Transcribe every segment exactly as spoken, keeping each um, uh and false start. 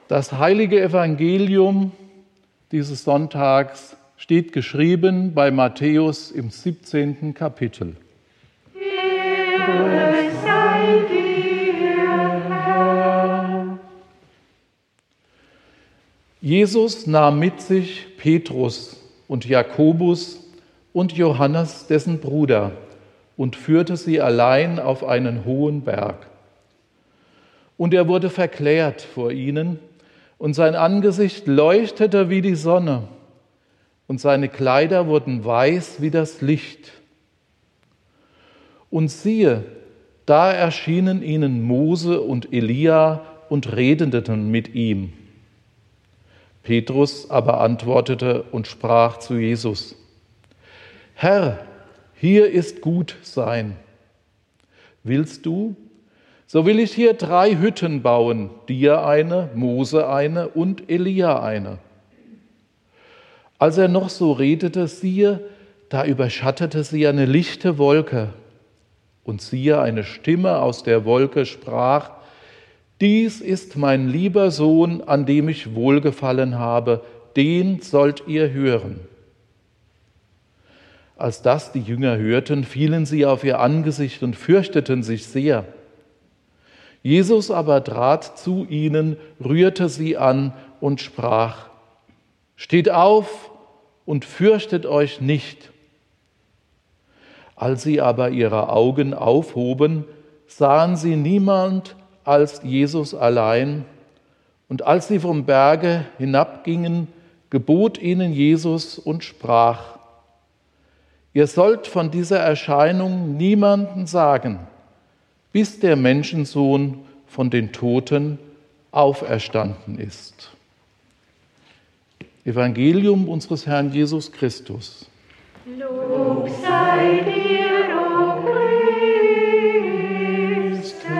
Das heilige Evangelium dieses Sonntags steht geschrieben bei Matthäus im siebzehnten Kapitel. Ehre sei dir, Herr. Jesus nahm mit sich Petrus und Jakobus und Johannes, dessen Bruder, und führte sie allein auf einen hohen Berg. Und er wurde verklärt vor ihnen, und sein Angesicht leuchtete wie die Sonne, und seine Kleider wurden weiß wie das Licht. Und siehe, da erschienen ihnen Mose und Elia und redeten mit ihm. Petrus aber antwortete und sprach zu Jesus: Herr, hier ist gut sein. Willst du? So will ich hier drei Hütten bauen, dir eine, Mose eine und Elia eine. Als er noch so redete, siehe, da überschattete sie eine lichte Wolke. Und siehe, eine Stimme aus der Wolke sprach: Dies ist mein lieber Sohn, an dem ich wohlgefallen habe, den sollt ihr hören. Als das die Jünger hörten, fielen sie auf ihr Angesicht und fürchteten sich sehr. Jesus aber trat zu ihnen, rührte sie an und sprach: Steht auf und fürchtet euch nicht. Als sie aber ihre Augen aufhoben, sahen sie niemand als Jesus allein. Und als sie vom Berge hinabgingen, gebot ihnen Jesus und sprach: Ihr sollt von dieser Erscheinung niemanden sagen, bis der Menschensohn von den Toten auferstanden ist. Evangelium unseres Herrn Jesus Christus. Lob sei dir, o Christe.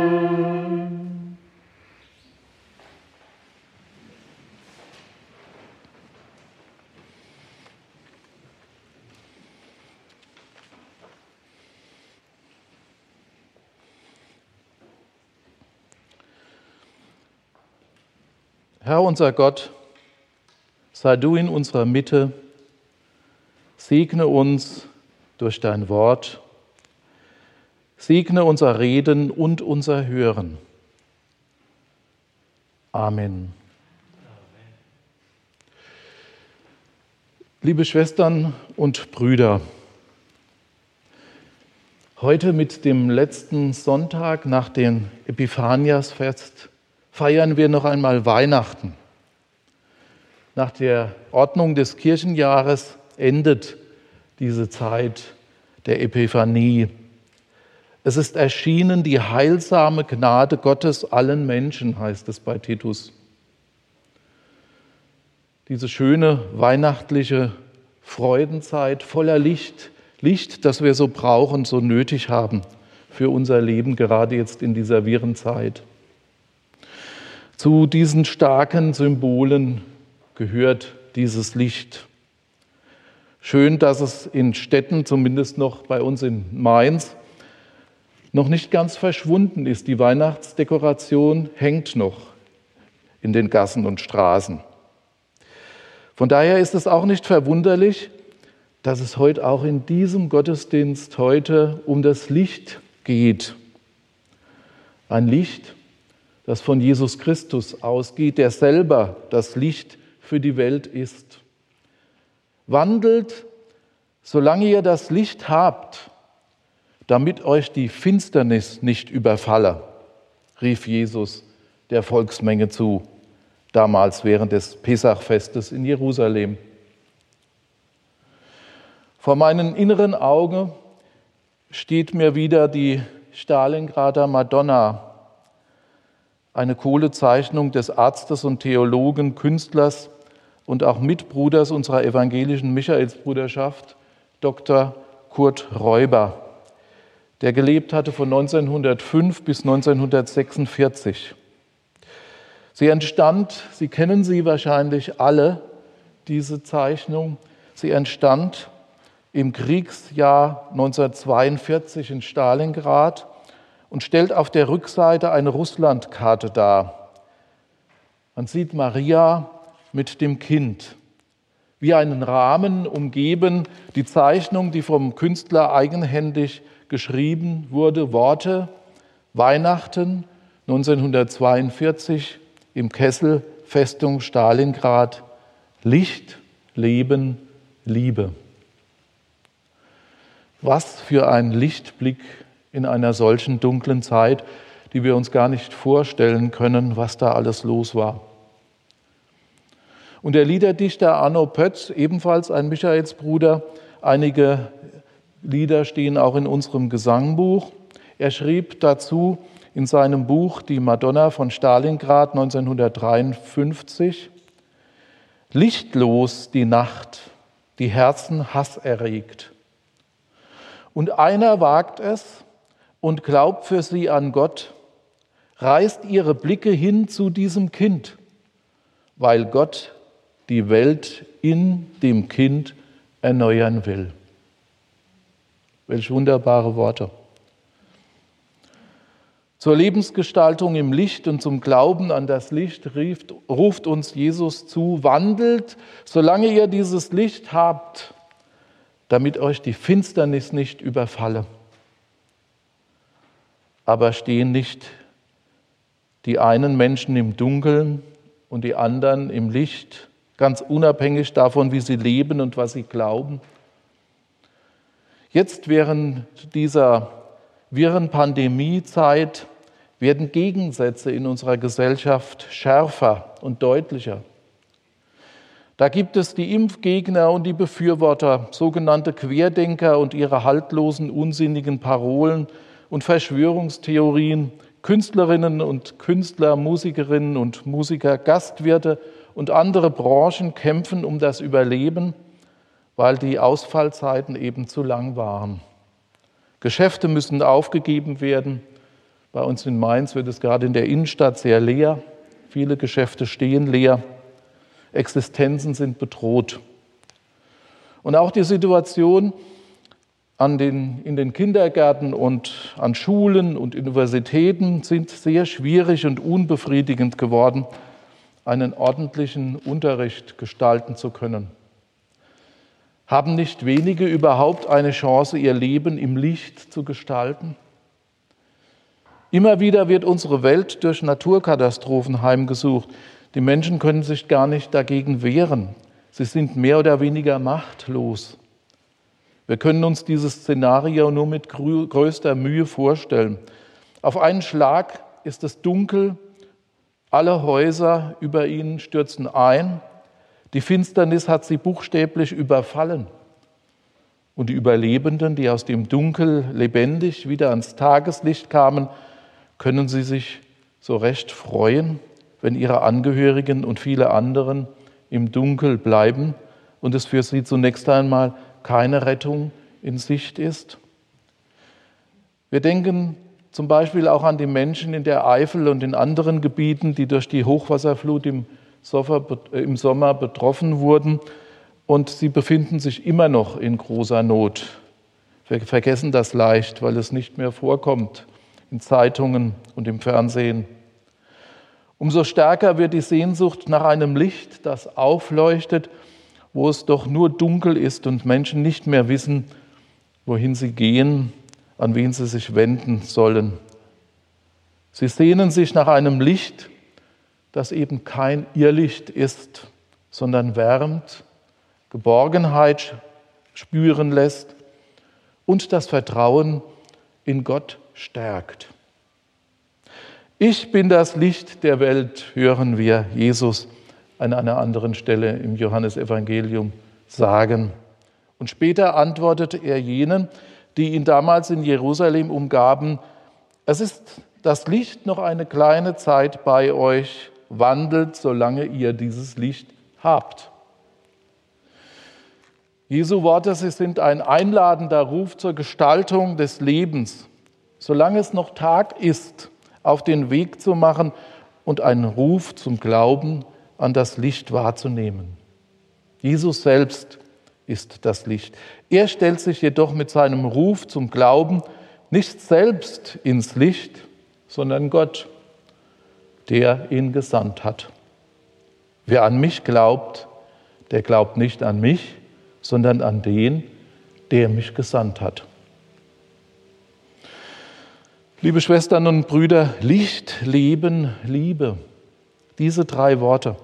Herr unser Gott, sei du in unserer Mitte, segne uns durch dein Wort, segne unser Reden und unser Hören. Amen. Liebe Schwestern und Brüder, heute mit dem letzten Sonntag nach dem Epiphaniasfest feiern wir noch einmal Weihnachten. Nach der Ordnung des Kirchenjahres endet diese Zeit der Epiphanie. Es ist erschienen die heilsame Gnade Gottes allen Menschen, heißt es bei Titus. Diese schöne weihnachtliche Freudenzeit voller Licht, Licht, das wir so brauchen, so nötig haben für unser Leben, gerade jetzt in dieser Virenzeit. Zu diesen starken Symbolen gehört dieses Licht. Schön, dass es in Städten, zumindest noch bei uns in Mainz, noch nicht ganz verschwunden ist. Die Weihnachtsdekoration hängt noch in den Gassen und Straßen. Von daher ist es auch nicht verwunderlich, dass es heute auch in diesem Gottesdienst heute um das Licht geht. Ein Licht, das von Jesus Christus ausgeht, der selber das Licht für die Welt ist. Wandelt, solange ihr das Licht habt, damit euch die Finsternis nicht überfalle, rief Jesus der Volksmenge zu, damals während des Pessachfestes in Jerusalem. Vor meinen inneren Augen steht mir wieder die Stalingrader Madonna, eine Kohlezeichnung des Arztes und Theologen, Künstlers und auch Mitbruders unserer evangelischen Michaelsbruderschaft, Doktor Kurt Räuber, der gelebt hatte von neunzehnhundertfünf bis neunzehnhundertsechsundvierzig. Sie entstand, Sie kennen sie wahrscheinlich alle, diese Zeichnung, sie entstand im Kriegsjahr neunzehnhundertzweiundvierzig in Stalingrad und stellt auf der Rückseite eine Russlandkarte dar. Man sieht Maria mit dem Kind, wie einen Rahmen umgeben, die Zeichnung, die vom Künstler eigenhändig geschrieben wurde, Worte, Weihnachten neunzehnhundertzweiundvierzig im Kessel, Festung Stalingrad, Licht, Leben, Liebe. Was für ein Lichtblick in einer solchen dunklen Zeit, die wir uns gar nicht vorstellen können, was da alles los war. Und der Liederdichter Arno Pötz, ebenfalls ein Michaelsbruder, einige Lieder stehen auch in unserem Gesangbuch. Er schrieb dazu in seinem Buch Die Madonna von Stalingrad neunzehnhundertdreiundfünfzig: Lichtlos die Nacht, die Herzen Hass erregt. Und einer wagt es und glaubt für sie an Gott, reißt ihre Blicke hin zu diesem Kind, weil Gott die Welt in dem Kind erneuern will. Welch wunderbare Worte. Zur Lebensgestaltung im Licht und zum Glauben an das Licht rieft, ruft uns Jesus zu: Wandelt, solange ihr dieses Licht habt, damit euch die Finsternis nicht überfalle. Aber stehen nicht die einen Menschen im Dunkeln und die anderen im Licht, ganz unabhängig davon, wie sie leben und was sie glauben? Jetzt während dieser wirren Pandemiezeit werden Gegensätze in unserer Gesellschaft schärfer und deutlicher. Da gibt es die Impfgegner und die Befürworter, sogenannte Querdenker und ihre haltlosen, unsinnigen Parolen und Verschwörungstheorien, Künstlerinnen und Künstler, Musikerinnen und Musiker, Gastwirte und andere Branchen kämpfen um das Überleben, weil die Ausfallzeiten eben zu lang waren. Geschäfte müssen aufgegeben werden. Bei uns in Mainz wird es gerade in der Innenstadt sehr leer. Viele Geschäfte stehen leer. Existenzen sind bedroht. Und auch die Situation an den, in den Kindergärten und an Schulen und Universitäten sind sehr schwierig und unbefriedigend geworden, einen ordentlichen Unterricht gestalten zu können. Haben nicht wenige überhaupt eine Chance, ihr Leben im Licht zu gestalten? Immer wieder wird unsere Welt durch Naturkatastrophen heimgesucht. Die Menschen können sich gar nicht dagegen wehren. Sie sind mehr oder weniger machtlos. Wir können uns dieses Szenario nur mit größter Mühe vorstellen. Auf einen Schlag ist es dunkel, alle Häuser über ihnen stürzen ein, die Finsternis hat sie buchstäblich überfallen. Und die Überlebenden, die aus dem Dunkel lebendig wieder ans Tageslicht kamen, können sie sich so recht freuen, wenn ihre Angehörigen und viele anderen im Dunkel bleiben und es für sie zunächst einmal keine Rettung in Sicht ist. Wir denken zum Beispiel auch an die Menschen in der Eifel und in anderen Gebieten, die durch die Hochwasserflut im Sommer betroffen wurden, und sie befinden sich immer noch in großer Not. Wir vergessen das leicht, weil es nicht mehr vorkommt in Zeitungen und im Fernsehen. Umso stärker wird die Sehnsucht nach einem Licht, das aufleuchtet, wo es doch nur dunkel ist und Menschen nicht mehr wissen, wohin sie gehen, an wen sie sich wenden sollen. Sie sehnen sich nach einem Licht, das eben kein Irrlicht ist, sondern wärmt, Geborgenheit spüren lässt und das Vertrauen in Gott stärkt. Ich bin das Licht der Welt, hören wir Jesus an einer anderen Stelle im Johannesevangelium sagen. Und später antwortete er jenen, die ihn damals in Jerusalem umgaben: Es ist das Licht noch eine kleine Zeit bei euch, wandelt, solange ihr dieses Licht habt. Jesu Worte, sie sind ein einladender Ruf zur Gestaltung des Lebens, solange es noch Tag ist, auf den Weg zu machen und einen Ruf zum Glauben an das Licht wahrzunehmen. Jesus selbst ist das Licht. Er stellt sich jedoch mit seinem Ruf zum Glauben nicht selbst ins Licht, sondern Gott, der ihn gesandt hat. Wer an mich glaubt, der glaubt nicht an mich, sondern an den, der mich gesandt hat. Liebe Schwestern und Brüder, Licht, Leben, Liebe, diese drei Worte,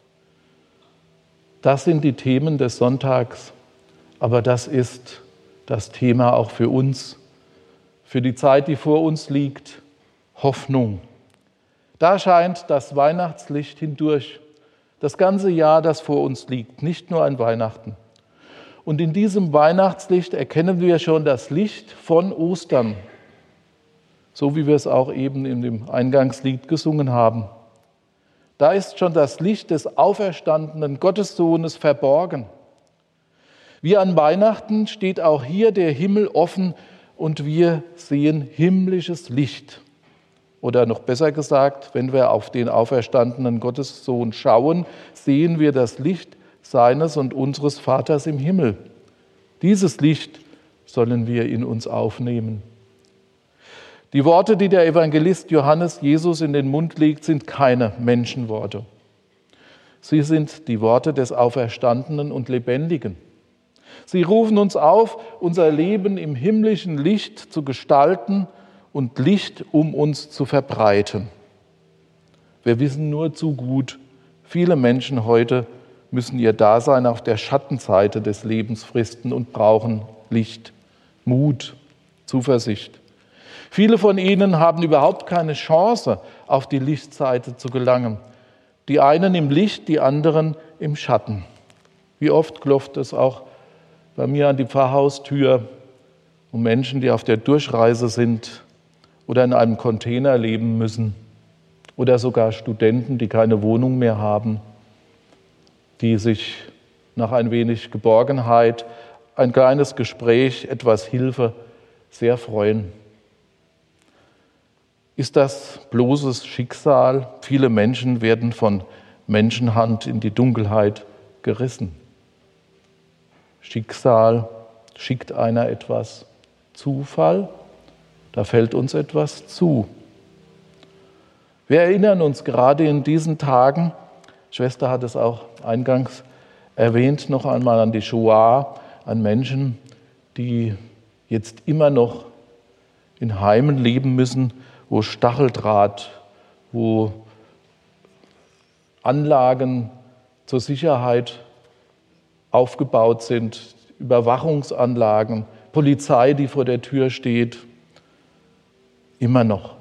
das sind die Themen des Sonntags, aber das ist das Thema auch für uns, für die Zeit, die vor uns liegt, Hoffnung. Da scheint das Weihnachtslicht hindurch, das ganze Jahr, das vor uns liegt, nicht nur an Weihnachten. Und in diesem Weihnachtslicht erkennen wir schon das Licht von Ostern, so wie wir es auch eben in dem Eingangslied gesungen haben. Da ist schon das Licht des auferstandenen Gottessohnes verborgen. Wie an Weihnachten steht auch hier der Himmel offen und wir sehen himmlisches Licht. Oder noch besser gesagt, wenn wir auf den auferstandenen Gottessohn schauen, sehen wir das Licht seines und unseres Vaters im Himmel. Dieses Licht sollen wir in uns aufnehmen. Die Worte, die der Evangelist Johannes Jesus in den Mund legt, sind keine Menschenworte. Sie sind die Worte des Auferstandenen und Lebendigen. Sie rufen uns auf, unser Leben im himmlischen Licht zu gestalten und Licht um uns zu verbreiten. Wir wissen nur zu gut, viele Menschen heute müssen ihr Dasein auf der Schattenseite des Lebens fristen und brauchen Licht, Mut, Zuversicht. Viele von ihnen haben überhaupt keine Chance, auf die Lichtseite zu gelangen. Die einen im Licht, die anderen im Schatten. Wie oft klopft es auch bei mir an die Pfarrhaustür um Menschen, die auf der Durchreise sind oder in einem Container leben müssen oder sogar Studenten, die keine Wohnung mehr haben, die sich nach ein wenig Geborgenheit, ein kleines Gespräch, etwas Hilfe sehr freuen. Ist das bloßes Schicksal? Viele Menschen werden von Menschenhand in die Dunkelheit gerissen. Schicksal, schickt einer etwas? Zufall? Da fällt uns etwas zu. Wir erinnern uns gerade in diesen Tagen, Schwester hat es auch eingangs erwähnt, noch einmal an die Shoah, an Menschen, die jetzt immer noch in Heimen leben müssen, wo Stacheldraht, wo Anlagen zur Sicherheit aufgebaut sind, Überwachungsanlagen, Polizei, die vor der Tür steht, immer noch.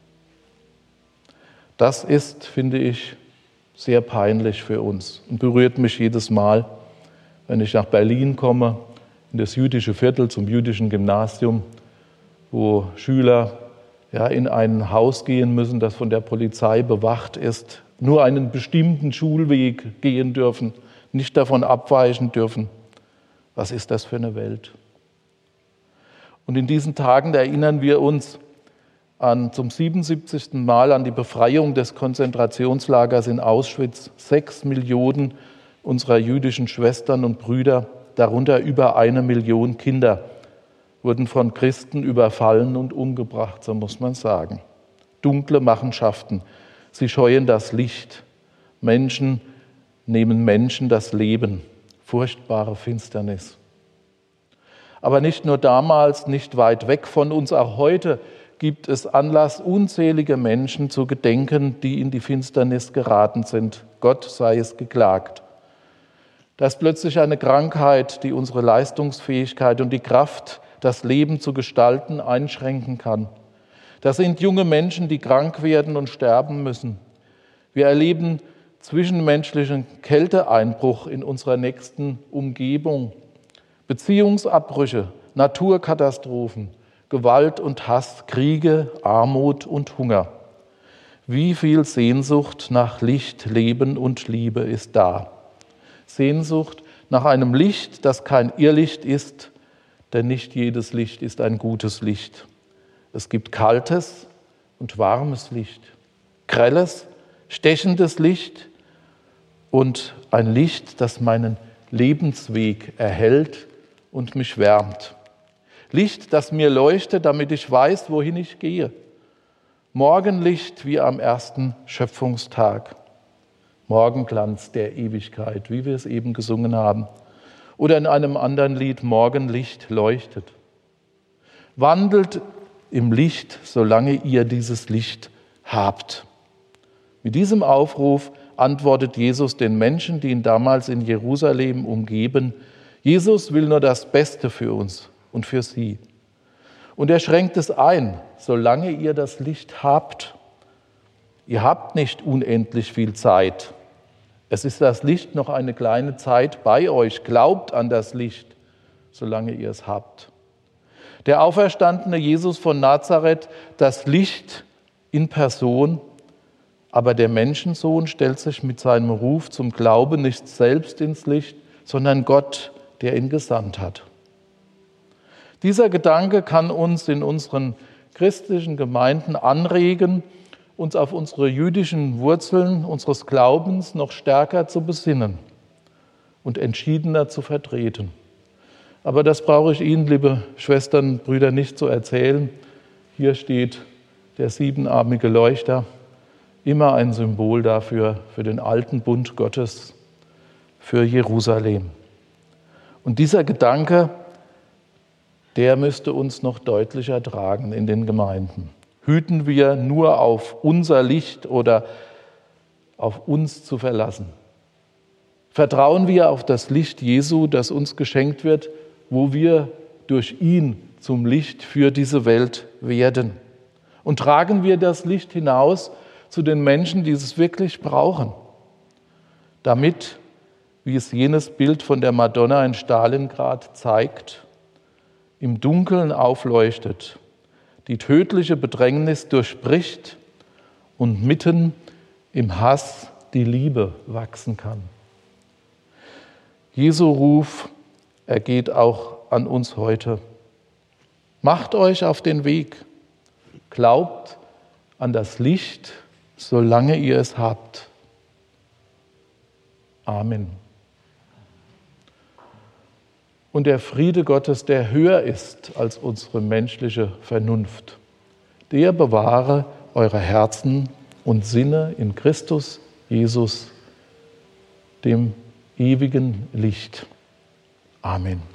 Das ist, finde ich, sehr peinlich für uns und berührt mich jedes Mal, wenn ich nach Berlin komme, in das jüdische Viertel zum jüdischen Gymnasium, wo Schüler ja, in ein Haus gehen müssen, das von der Polizei bewacht ist, nur einen bestimmten Schulweg gehen dürfen, nicht davon abweichen dürfen. Was ist das für eine Welt? Und in diesen Tagen erinnern wir uns an, zum siebenundsiebzigsten Mal an die Befreiung des Konzentrationslagers in Auschwitz. Sechs Millionen unserer jüdischen Schwestern und Brüder, darunter über eine Million Kinder, wurden von Christen überfallen und umgebracht, so muss man sagen. Dunkle Machenschaften, sie scheuen das Licht. Menschen nehmen Menschen das Leben. Furchtbare Finsternis. Aber nicht nur damals, nicht weit weg von uns, auch heute gibt es Anlass, unzählige Menschen zu gedenken, die in die Finsternis geraten sind. Gott sei es geklagt. Da ist plötzlich eine Krankheit, die unsere Leistungsfähigkeit und die Kraft, das Leben zu gestalten, einschränken kann. Das sind junge Menschen, die krank werden und sterben müssen. Wir erleben zwischenmenschlichen Kälteeinbruch in unserer nächsten Umgebung, Beziehungsabbrüche, Naturkatastrophen, Gewalt und Hass, Kriege, Armut und Hunger. Wie viel Sehnsucht nach Licht, Leben und Liebe ist da? Sehnsucht nach einem Licht, das kein Irrlicht ist, denn nicht jedes Licht ist ein gutes Licht. Es gibt kaltes und warmes Licht, grelles, stechendes Licht und ein Licht, das meinen Lebensweg erhält und mich wärmt. Licht, das mir leuchtet, damit ich weiß, wohin ich gehe. Morgenlicht wie am ersten Schöpfungstag. Morgenglanz der Ewigkeit, wie wir es eben gesungen haben. Oder in einem anderen Lied, Morgenlicht leuchtet. Wandelt im Licht, solange ihr dieses Licht habt. Mit diesem Aufruf antwortet Jesus den Menschen, die ihn damals in Jerusalem umgeben. Jesus will nur das Beste für uns und für sie. Und er schränkt es ein, solange ihr das Licht habt. Ihr habt nicht unendlich viel Zeit. Es ist das Licht noch eine kleine Zeit bei euch. Glaubt an das Licht, solange ihr es habt. Der auferstandene Jesus von Nazareth, das Licht in Person, aber der Menschensohn stellt sich mit seinem Ruf zum Glauben nicht selbst ins Licht, sondern Gott, der ihn gesandt hat. Dieser Gedanke kann uns in unseren christlichen Gemeinden anregen, uns auf unsere jüdischen Wurzeln unseres Glaubens noch stärker zu besinnen und entschiedener zu vertreten. Aber das brauche ich Ihnen, liebe Schwestern und Brüder, nicht zu erzählen. Hier steht der siebenarmige Leuchter, immer ein Symbol dafür, für den alten Bund Gottes, für Jerusalem. Und dieser Gedanke, der müsste uns noch deutlicher tragen in den Gemeinden. Hüten wir nur auf unser Licht oder auf uns zu verlassen? Vertrauen wir auf das Licht Jesu, das uns geschenkt wird, wo wir durch ihn zum Licht für diese Welt werden? Und tragen wir das Licht hinaus zu den Menschen, die es wirklich brauchen, damit, wie es jenes Bild von der Madonna in Stalingrad zeigt, im Dunkeln aufleuchtet, die tödliche Bedrängnis durchbricht und mitten im Hass die Liebe wachsen kann. Jesu Ruf ergeht auch an uns heute. Macht euch auf den Weg, glaubt an das Licht, solange ihr es habt. Amen. Und der Friede Gottes, der höher ist als unsere menschliche Vernunft, der bewahre eure Herzen und Sinne in Christus Jesus, dem ewigen Licht. Amen.